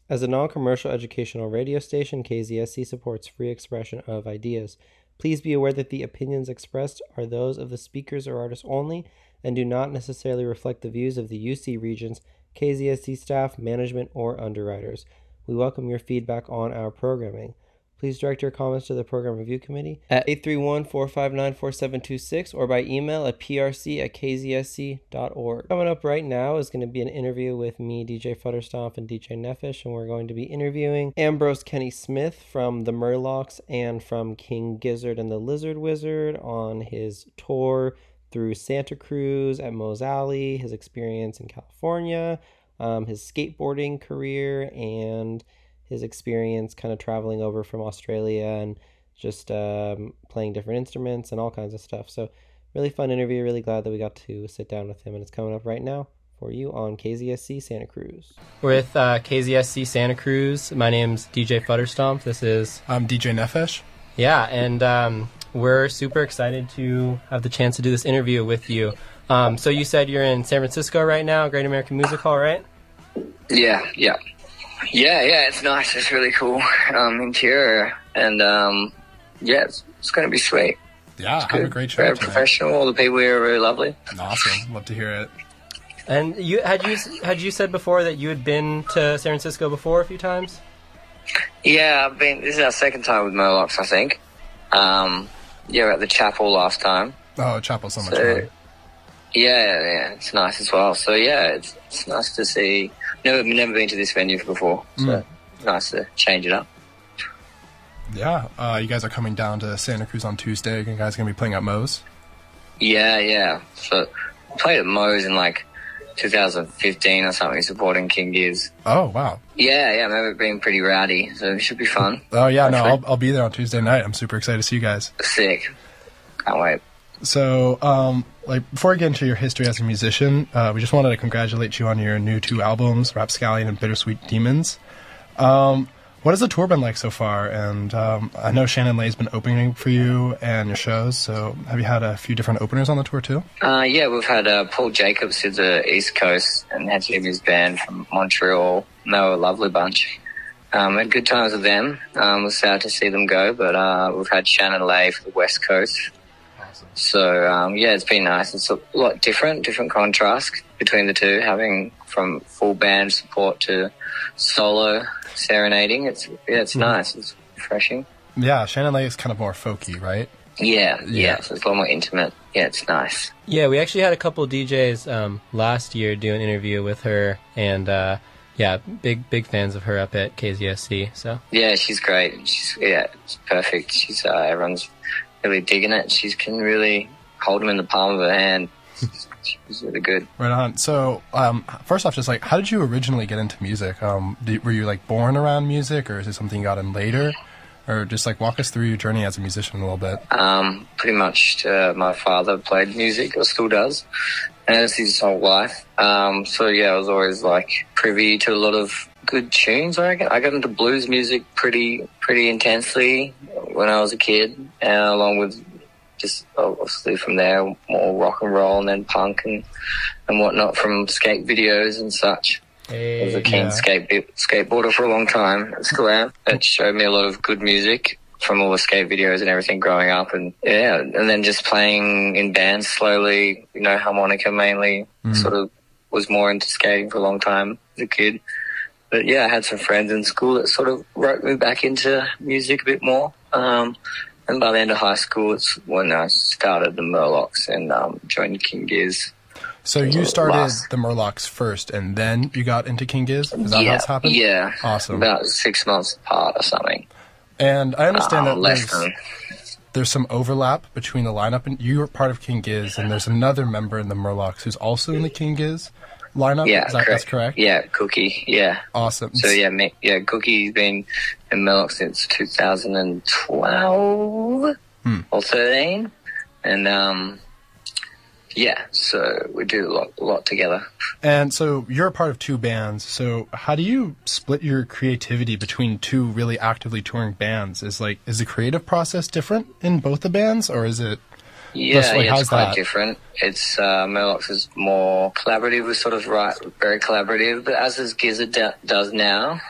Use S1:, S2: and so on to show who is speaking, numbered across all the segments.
S1: As a non-commercial educational radio station, KZSC supports free expression of ideas. Please be aware that the opinions expressed are those of the speakers or artists only and do not necessarily reflect the views of the UC Regents, KZSC staff, management, or underwriters. We welcome your feedback on our programming. Please direct your comments to the Program Review Committee at 831-459-4726 or by email at prc@kzsc.org. Coming up right now is going to be an interview with me, DJ Futterstomp, and DJ Nefesh, and we're going to be interviewing Ambrose Kenny Smith from the Murlocs and from King Gizzard and the Lizard Wizard on his tour through Santa Cruz at Moe's Alley, his experience in California, his skateboarding career, and his experience kind of traveling over from Australia and just playing different instruments and all kinds of stuff. So really fun interview. Really glad that we got to sit down with him, and it's coming up right now for you on KZSC Santa Cruz. With KZSC Santa Cruz, my name's DJ Futterstomp.
S2: I'm DJ Nefesh.
S1: Yeah, and we're super excited to have the chance to do this interview with you. So you said you're in San Francisco right now, Great American Music Hall, right?
S3: Yeah, it's nice. It's really cool interior, and it's going to be sweet.
S2: Yeah, have a great show.
S3: Very
S2: tonight.
S3: professional. All the people here are really lovely.
S2: Awesome. Love to hear it.
S1: And had you said before that you had been to San Francisco before a few times?
S3: Yeah, I've been. This is our second time with Murlocs, I think. We were at the Chapel last time.
S2: Oh, Chapel's so much fun.
S3: Yeah, it's nice as well. So yeah, it's nice to see. Never been to this venue before, so nice to change it up.
S2: Yeah, you guys are coming down to Santa Cruz on Tuesday. You guys gonna be playing at Moe's?
S3: Yeah. So I played at Moe's in like 2015 or something, supporting King Giz.
S2: Oh wow.
S3: Yeah. I remember it being pretty rowdy, so it should be fun.
S2: Oh yeah, no, I'll be there on Tuesday night. I'm super excited to see you guys.
S3: Sick. Can't wait.
S2: So, before we get into your history as a musician, we just wanted to congratulate you on your new 2 albums, Rapscallion and Bittersweet Demons. What has the tour been like so far? And I know Shannon Lay's been opening for you and your shows, so have you had a few different openers on the tour too?
S3: We've had Paul Jacobs to the East Coast and had him his band from Montreal. They were a lovely bunch. Had good times with them. Was sad to see them go, but we've had Shannon Lay for the West Coast. So, it's been nice. It's a lot different contrast between the two, having from full band support to solo serenading. It's nice. It's refreshing.
S2: Yeah, Shannon Lay is kind of more folky, right?
S3: Yeah. So it's a lot more intimate. Yeah, it's nice.
S1: Yeah, we actually had a couple DJs last year do an interview with her, and big fans of her up at KZSC. So
S3: yeah, she's great. It's perfect. She's everyone's really digging it. She can really hold them in the palm of her hand. She's really good.
S2: Right on. So, first off, just how did you originally get into music? Were you born around music, or is it something you got in later? Or just walk us through your journey as a musician a little bit.
S3: Pretty much, my father played music, or still does, and it's his whole life. I was always privy to a lot of good tunes. I got into blues music pretty intensely when I was a kid, and along with just obviously from there more rock and roll and then punk and whatnot from skate videos and such. I was a keen skateboarder for a long time. I still am. It showed me a lot of good music from all the skate videos and everything growing up, and then just playing in bands slowly, harmonica mainly. Sort of was more into skating for a long time as a kid. But yeah, I had some friends in school that sort of roped me back into music a bit more. And by the end of high school, it's when I started the Murlocs and joined King Giz.
S2: So you started the Murlocs first, and then you got into King Giz? Is that how it's happened?
S3: Yeah.
S2: Awesome.
S3: About 6 months apart or something.
S2: And I understand that there's some overlap between the lineup, and you were part of King Giz, and there's another member in the Murlocs who's also in the King Giz lineup.
S3: Yeah,
S2: that's correct?
S3: Yeah, Cookie. Yeah.
S2: Awesome.
S3: So Cookie's been in Murlocs since 2012 or 13, and so we do a lot together.
S2: And so you're a part of 2 bands. So how do you split your creativity between 2 really actively touring bands? Is the creative process different in both the bands, or is it?
S3: It's quite different. It's Murlocs is more collaborative. We're sort of very collaborative, but as Gizzard does now.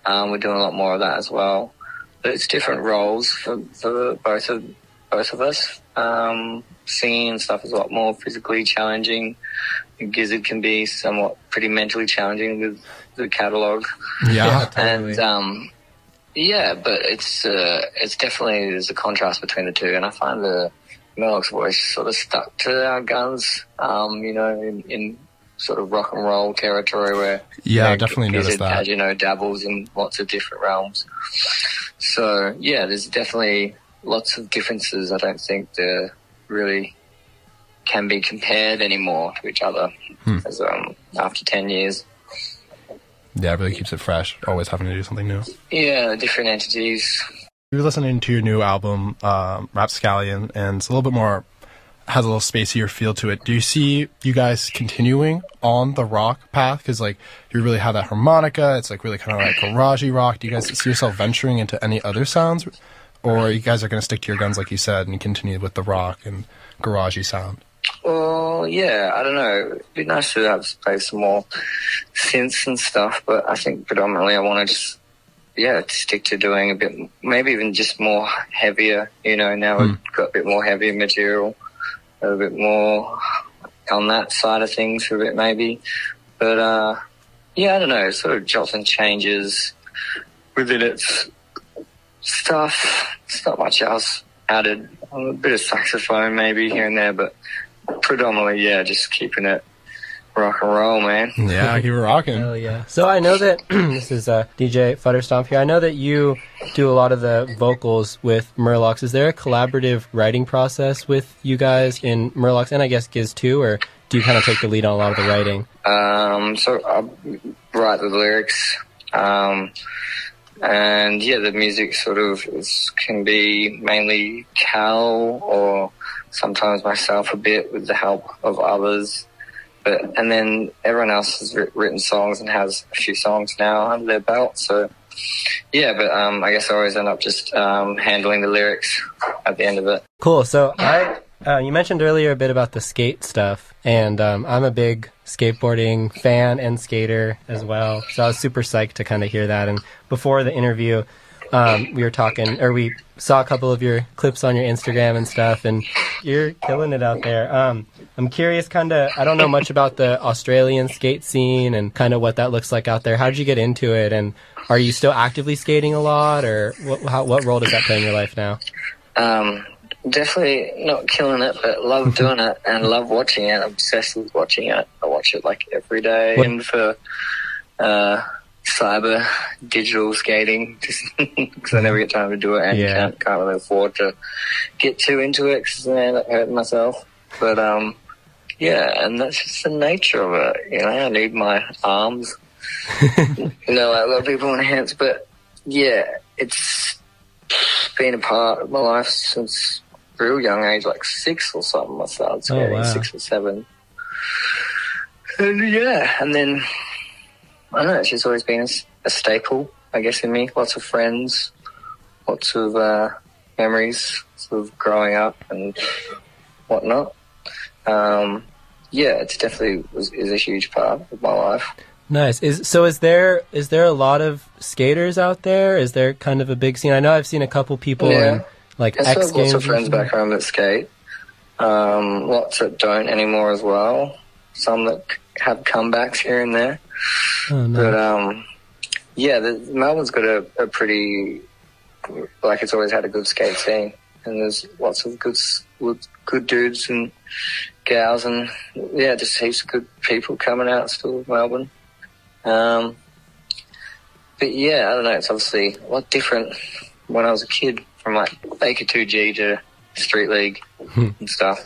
S3: We're doing a lot more of that as well. But it's different roles for both of us. Singing and stuff is a lot more physically challenging. Gizzard can be somewhat pretty mentally challenging with the catalogue.
S2: Yeah,
S1: totally.
S3: And but it's definitely, there's a contrast between the two, and I find the Murlocs voice sort of stuck to our guns, in sort of rock and roll territory where
S2: definitely noticed that.
S3: As dabbles in lots of different realms. So there's definitely lots of differences. I don't think they really can be compared anymore to each other as after 10 years.
S2: Yeah, it really keeps it fresh, always having to do something new.
S3: Yeah, different entities.
S2: You're listening to your new album, Rapscallion, and it's a little bit more, has a little spacier feel to it. Do you see you guys continuing on the rock path? Because, like, you really have that harmonica, it's, like, really kind of like garagey rock. Do you guys see yourself venturing into any other sounds? Or you guys are going to stick to your guns, like you said, and continue with the rock and garagey sound?
S3: Well, I don't know. It'd be nice to have play some more synths and stuff, but I think predominantly I want to just, stick to doing a bit, maybe even just more heavier, now we've got a bit more heavier material, a bit more on that side of things for a bit maybe. But, I don't know, sort of jots and changes within its stuff. It's not much else added. A bit of saxophone maybe here and there, but predominantly, just keeping it rock and roll, man.
S2: Yeah, keep it rocking.
S1: Hell yeah. So I know that, this is DJ Futterstomp here, I know that you do a lot of the vocals with Murlocs. Is there a collaborative writing process with you guys in Murlocs, and I guess Giz too, or do you kind of take the lead on a lot of the writing?
S3: So I write the lyrics, and the music sort of can be mainly Cal or sometimes myself a bit with the help of others. And then everyone else has written songs and has a few songs now under their belt. So, I guess I always end up just handling the lyrics at the end of it.
S1: Cool. So you mentioned earlier a bit about the skate stuff, and I'm a big skateboarding fan and skater as well. So I was super psyched to kind of hear that. And before the interview, we saw a couple of your clips on your Instagram and stuff, and you're killing it out there. I'm curious, I don't know much about the Australian skate scene and kind of what that looks like out there. How did you get into it, and are you still actively skating a lot, or what role does that play in your life now?
S3: Definitely not killing it, but love doing it and love watching it. Obsessed with watching it. I watch it like every day. And for cyber digital skating, just because I never get time to do it, and can't really afford to get too into it because I end up hurting myself. But and that's just the nature of it. I need my arms. Like a lot of people want hands, but it's been a part of my life since real young age, like 6 or something. I started skating 6 or 7, and then I don't know, it's just always been a staple, I guess, in me. Lots of friends, lots of memories sort of growing up and whatnot. It's definitely is a huge part of my life.
S1: Nice. Is there a lot of skaters out there? Is there kind of a big scene? I know I've seen a couple people in like X Games.
S3: Lots of friends back home that skate. Lots that don't anymore as well. Some that have comebacks here and there.
S1: Oh, nice.
S3: But Melbourne's got a pretty, like, it's always had a good skate scene, and there's lots of good dudes and gals, and just heaps of good people coming out still with Melbourne. But I don't know, it's obviously a lot different when I was a kid, from like Baker 2G to Street League and stuff.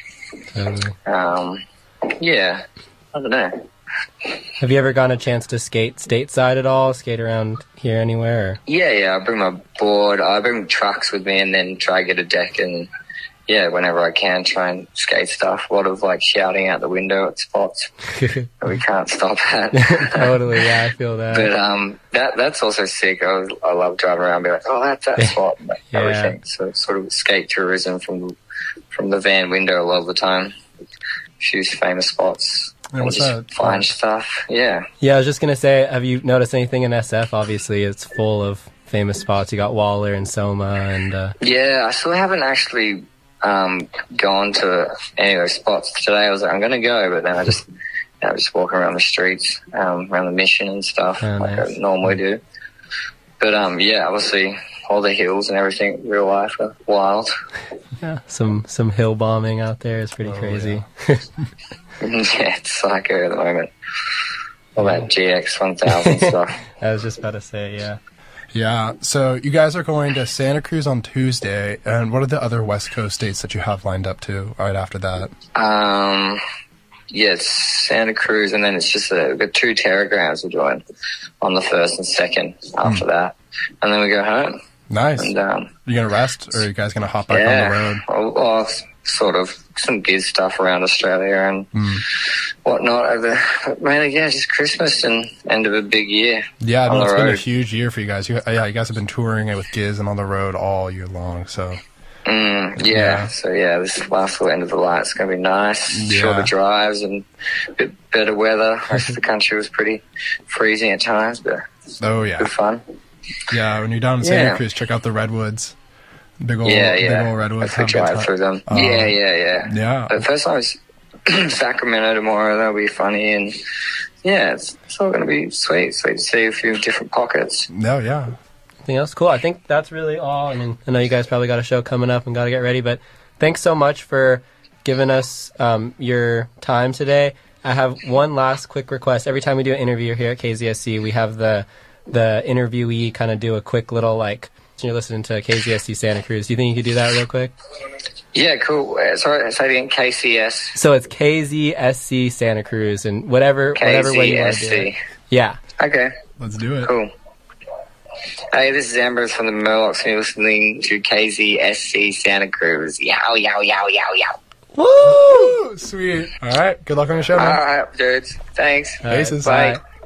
S3: I don't know.
S1: Have you ever gotten a chance to skate stateside at all? Skate around here anywhere? Or?
S3: Yeah. I bring my board. I bring trucks with me, and then try to get a deck, and whenever I can, try and skate stuff. A lot of like shouting out the window at spots. We can't stop that.
S1: Totally, I feel that.
S3: But that's also sick. I love driving around and be like, oh, that's that spot. Like, everything. So sort of skate tourism from the van window a lot of the time. Few famous spots.
S2: And what's
S3: just
S2: that?
S3: find stuff. Yeah.
S4: Yeah, I was just gonna say, have you noticed anything in SF? Obviously, it's full of famous spots. You got Waller and Soma, and
S3: Yeah, I still haven't actually gone to any of those spots. Today I was like, I'm going to go, but then I just walking around the streets, around the Mission and stuff, like I normally do. But yeah, obviously all the hills and everything, real life are wild.
S4: yeah, some hill bombing out there is pretty crazy.
S3: Yeah, it's psycho at the moment. All that GX 1000 stuff.
S4: I was just about to say, yeah.
S2: Yeah, so you guys are going to Santa Cruz on Tuesday, and what are the other West Coast states that you have lined up to right after that?
S3: Yeah, it's Santa Cruz, and then it's just we've got 2 Terragrams we're doing on the 1st and 2nd after that. And then we go home.
S2: Nice.
S3: And,
S2: you going to rest, or are you guys going to hop back on the road?
S3: Well, sort of some giz stuff around Australia and whatnot. Mainly, yeah, just Christmas and end of a big year.
S2: Yeah, no, it's
S3: road.
S2: been a huge year for you guys. You guys have been touring it with Giz and on the road all year long, so...
S3: Yeah, so yeah, this last little end of the light's going to be nice.
S2: Yeah.
S3: Shorter drives and a bit better weather. Most of the country was pretty freezing at times, but
S2: Oh, yeah.
S3: good fun.
S2: Yeah, when you're down in Santa Cruz, check out the redwoods. Big old redwoods.
S3: Have a drive through them. Yeah.
S2: Yeah.
S3: But first time is Sacramento tomorrow. That'll be funny, and yeah, it's all going to be sweet. Sweet to see a few different pockets.
S2: No, yeah.
S4: Anything else? Cool. I think that's really all. I mean, I know you guys probably got a show coming up and got to get ready, but thanks so much for giving us your time today. I have one last quick request. Every time we do an interview here at KZSC, we have the interviewee kind of do a quick little, like, you're listening to KZSC Santa Cruz. Do you think you could do that real quick?
S3: Yeah, cool. Sorry, say it again. KCS.
S4: So it's KZSC Santa Cruz, and whatever way you want to do it. Yeah.
S3: Okay.
S2: Let's do it.
S3: Cool. Hey, this is Ambrose from the Murlocs, and you're listening to KZSC Santa Cruz. Yow, yow, yow, yow, yow.
S2: Woo! Sweet. All right. Good luck on your show, man.
S3: All right, dudes. Thanks.
S2: Faces.
S3: Bye.
S4: Bye.